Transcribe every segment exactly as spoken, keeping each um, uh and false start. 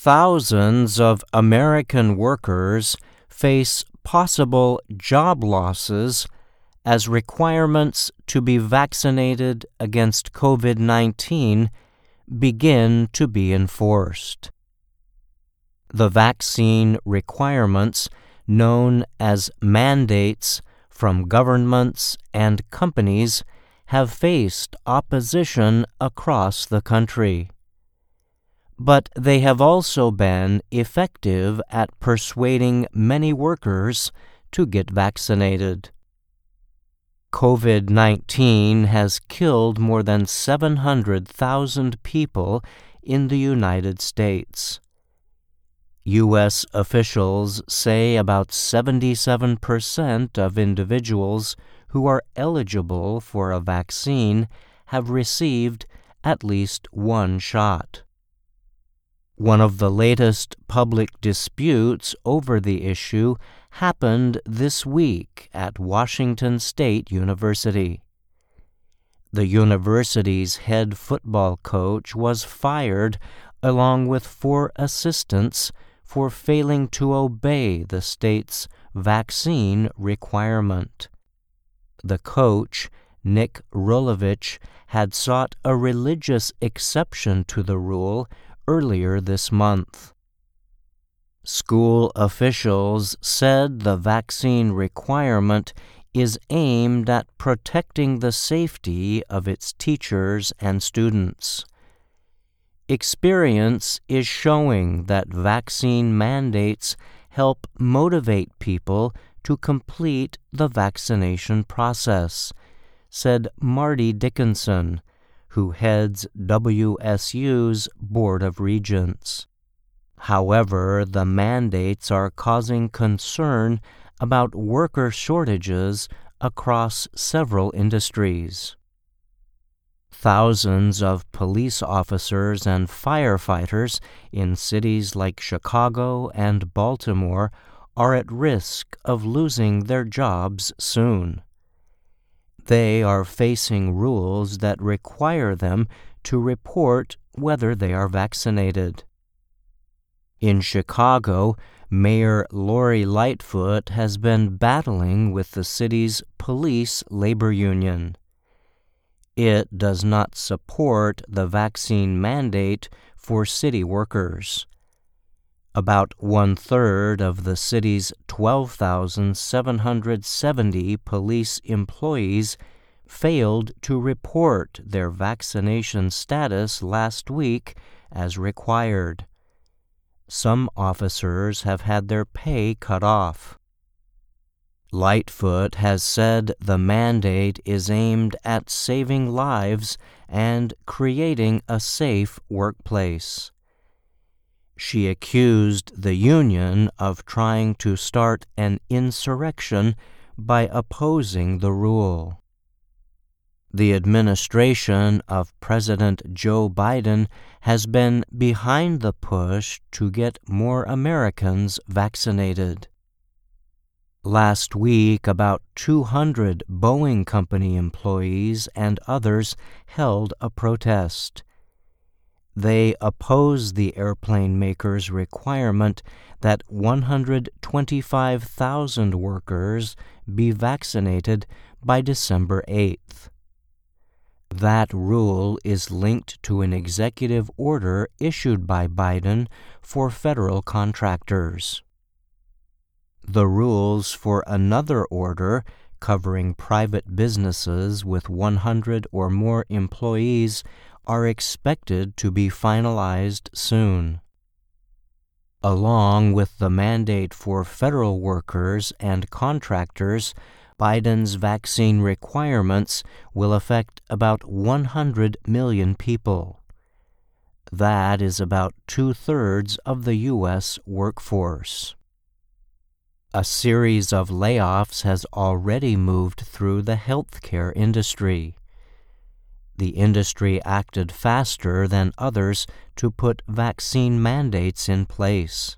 Thousands of American workers face possible job losses as requirements to be vaccinated against COVID nineteen begin to be enforced. The vaccine requirements, known as mandates from governments and companies, have faced opposition across the country. But they have also been effective at persuading many workers to get vaccinated. COVID nineteen has killed more than seven hundred thousand people in the United States. U S officials say about seventy-seven percent of individuals who are eligible for a vaccine have received at least one shot. One of the latest public disputes over the issue happened this week at Washington State University. The university's head football coach was fired along with four assistants for failing to obey the state's vaccine requirement. The coach, Nick Rolovich, had sought a religious exception to the rule earlier this month. School officials said the vaccine requirement is aimed at protecting the safety of its teachers and students. Experience is showing that vaccine mandates help motivate people to complete the vaccination process, said Marty Dickinson, who heads W S U's Board of Regents. However, the mandates are causing concern about worker shortages across several industries. Thousands of police officers and firefighters in cities like Chicago and Baltimore are at risk of losing their jobs soon. They are facing rules that require them to report whether they are vaccinated. In Chicago, Mayor Lori Lightfoot has been battling with the city's police labor union. It does not support the vaccine mandate for city workers. About one-third of the city's twelve thousand seven hundred seventy police employees failed to report their vaccination status last week as required. Some officers have had their pay cut off. Lightfoot has said the mandate is aimed at saving lives and creating a safe workplace. She accused the union of trying to start an insurrection by opposing the rule. The administration of President Joe Biden has been behind the push to get more Americans vaccinated. Last week, about two hundred Boeing Company employees and others held a protest. They oppose the airplane maker's requirement that one hundred twenty-five thousand workers be vaccinated by December eighth. That rule is linked to an executive order issued by Biden for federal contractors. The rules for another order, covering private businesses with one hundred or more employees, are expected to be finalized soon. Along with the mandate for federal workers and contractors, Biden's vaccine requirements will affect about one hundred million people. That is about two-thirds of the U S workforce. A series of layoffs has already moved through the healthcare industry. The industry acted faster than others to put vaccine mandates in place.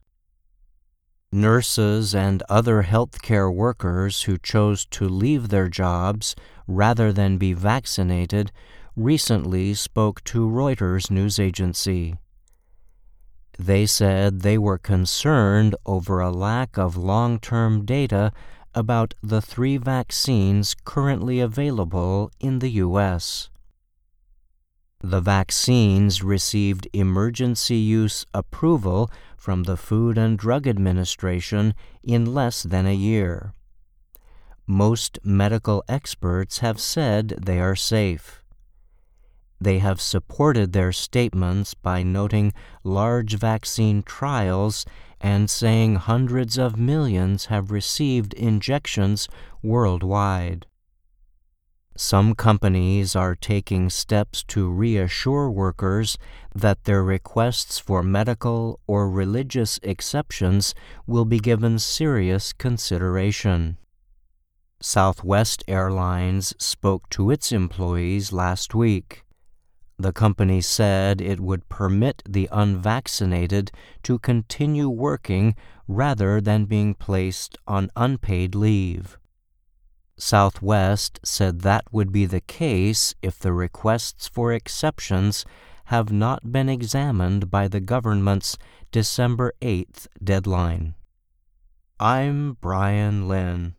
Nurses and other healthcare workers who chose to leave their jobs rather than be vaccinated recently spoke to Reuters news agency. They said they were concerned over a lack of long-term data about the three vaccines currently available in the U S The vaccines received emergency use approval from the Food and Drug Administration in less than a year. Most medical experts have said they are safe. They have supported their statements by noting large vaccine trials and saying hundreds of millions have received injections worldwide. Some companies are taking steps to reassure workers that their requests for medical or religious exceptions will be given serious consideration. Southwest Airlines spoke to its employees last week. The company said it would permit the unvaccinated to continue working rather than being placed on unpaid leave. Southwest said that would be the case if the requests for exceptions have not been examined by the government's December eighth deadline. I'm Brian Lynn.